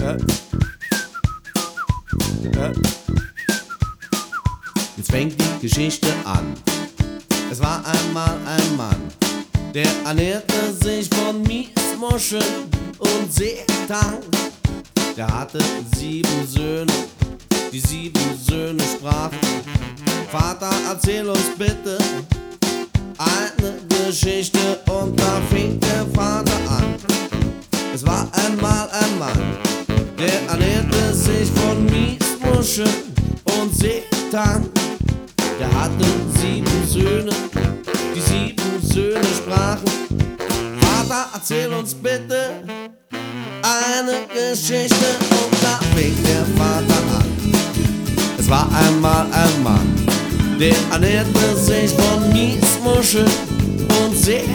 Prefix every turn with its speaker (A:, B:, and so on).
A: Ja. Ja. Jetzt fängt die Geschichte an. Es war einmal ein Mann, der ernährte sich von Miesmuscheln und Seetang. Der hatte 7 Söhne, die 7 Söhne sprachen: Vater, erzähl uns bitte eine Geschichte. Und da fing der Vater an. Es war einmal ein Mann, der ernährte sich von Miesmuscheln und Seetang. Der hatte 7 Söhne, die 7 Söhne sprachen: Vater, erzähl uns bitte eine Geschichte. Und da fing der Vater an. Es war einmal ein Mann, der ernährte sich von Miesmuscheln und Seetang.